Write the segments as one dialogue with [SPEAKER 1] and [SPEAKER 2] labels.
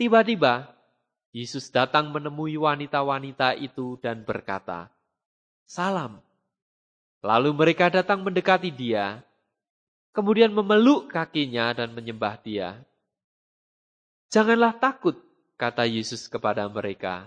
[SPEAKER 1] Tiba-tiba, Yesus datang menemui wanita-wanita itu dan berkata, "Salam." Lalu mereka datang mendekati dia, kemudian memeluk kakinya dan menyembah dia. "Janganlah takut," kata Yesus kepada mereka.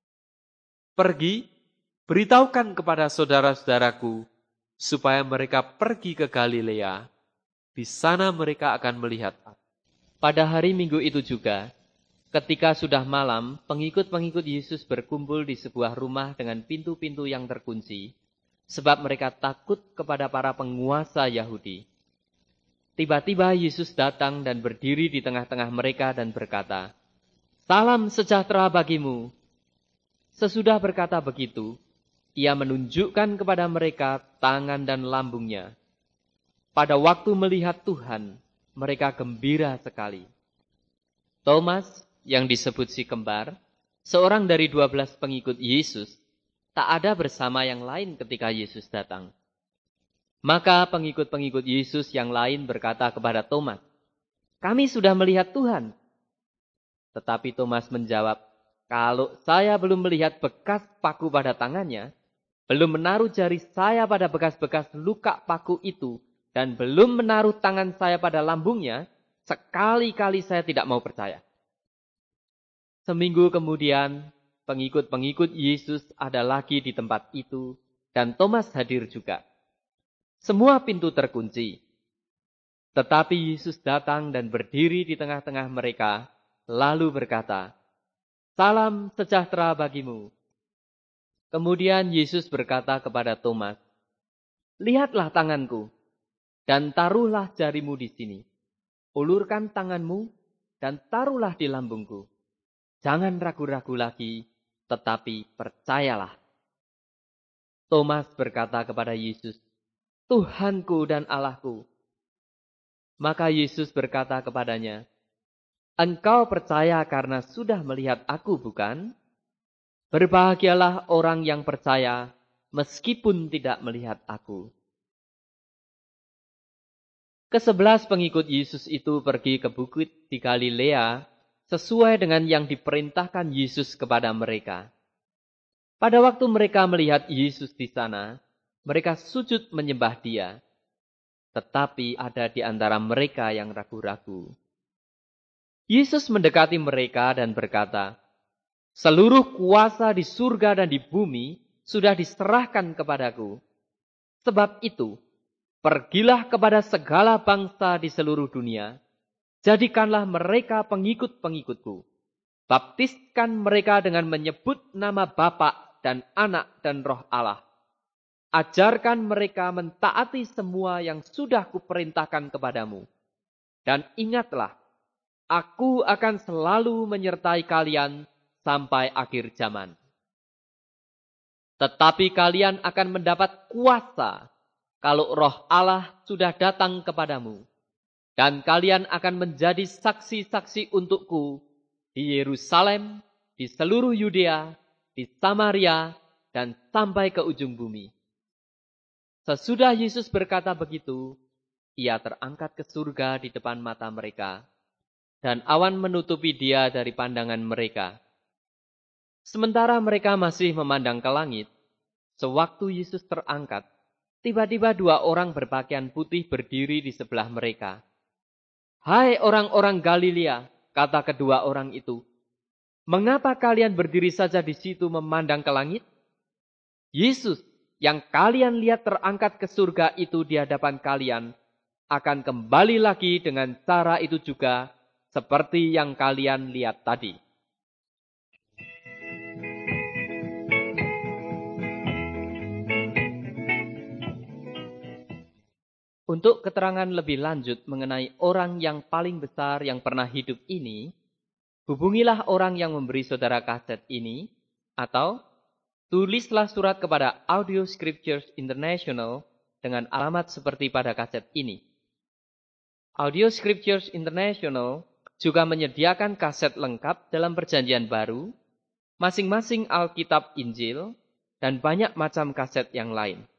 [SPEAKER 1] "Pergi, beritahukan kepada saudara-saudaraku, supaya mereka pergi ke Galilea. Di sana mereka akan melihat aku."
[SPEAKER 2] Pada hari Minggu itu juga, ketika sudah malam, pengikut-pengikut Yesus berkumpul di sebuah rumah dengan pintu-pintu yang terkunci, sebab mereka takut kepada para penguasa Yahudi. Tiba-tiba Yesus datang dan berdiri di tengah-tengah mereka dan berkata, "Salam sejahtera bagimu." Sesudah berkata begitu, ia menunjukkan kepada mereka tangan dan lambungnya. Pada waktu melihat Tuhan, mereka gembira sekali. Thomas, yang disebut si kembar, seorang dari 12 pengikut Yesus, tak ada bersama yang lain ketika Yesus datang. Maka pengikut-pengikut Yesus yang lain berkata kepada Thomas, "Kami sudah melihat Tuhan." Tetapi Thomas menjawab, "Kalau saya belum melihat bekas paku pada tangannya, belum menaruh jari saya pada bekas-bekas luka paku itu, dan belum menaruh tangan saya pada lambungnya, sekali-kali saya tidak mau percaya." Seminggu kemudian, pengikut-pengikut Yesus ada lagi di tempat itu, dan Thomas hadir juga. Semua pintu terkunci. Tetapi Yesus datang dan berdiri di tengah-tengah mereka, lalu berkata, "Salam sejahtera bagimu." Kemudian Yesus berkata kepada Thomas, "Lihatlah tanganku, dan taruhlah jarimu di sini. Ulurkan tanganmu, dan taruhlah di lambungku. Jangan ragu-ragu lagi, tetapi percayalah." Thomas berkata kepada Yesus, "Tuhanku dan Allahku." Maka Yesus berkata kepadanya, "Engkau percaya karena sudah melihat aku, bukan? Berbahagialah orang yang percaya meskipun tidak melihat aku." Ke-11 pengikut Yesus itu pergi ke bukit di Galilea sesuai dengan yang diperintahkan Yesus kepada mereka. Pada waktu mereka melihat Yesus di sana, mereka sujud menyembah Dia. Tetapi ada di antara mereka yang ragu-ragu. Yesus mendekati mereka dan berkata, "Seluruh kuasa di surga dan di bumi sudah diserahkan kepadaku. Sebab itu, pergilah kepada segala bangsa di seluruh dunia, jadikanlah mereka pengikut-pengikutku. Baptiskan mereka dengan menyebut nama Bapa dan Anak dan Roh Allah. Ajarkan mereka mentaati semua yang sudah kuperintahkan kepadamu. Dan ingatlah, aku akan selalu menyertai kalian sampai akhir zaman. Tetapi kalian akan mendapat kuasa kalau Roh Allah sudah datang kepadamu. Dan kalian akan menjadi saksi-saksi untukku di Yerusalem, di seluruh Yudea, di Samaria, dan sampai ke ujung bumi." Sesudah Yesus berkata begitu, ia terangkat ke surga di depan mata mereka, dan awan menutupi dia dari pandangan mereka. Sementara mereka masih memandang ke langit, sewaktu Yesus terangkat, tiba-tiba 2 orang berpakaian putih berdiri di sebelah mereka. "Hai orang-orang Galilea," kata kedua orang itu, "mengapa kalian berdiri saja di situ memandang ke langit? Yesus yang kalian lihat terangkat ke surga itu di hadapan kalian akan kembali lagi dengan cara itu juga seperti yang kalian lihat tadi." Untuk keterangan lebih lanjut mengenai orang yang paling besar yang pernah hidup ini, hubungilah orang yang memberi saudara kaset ini, atau tulislah surat kepada Audio Scriptures International dengan alamat seperti pada kaset ini. Audio Scriptures International juga menyediakan kaset lengkap dalam Perjanjian Baru, masing-masing Alkitab Injil, dan banyak macam kaset yang lain.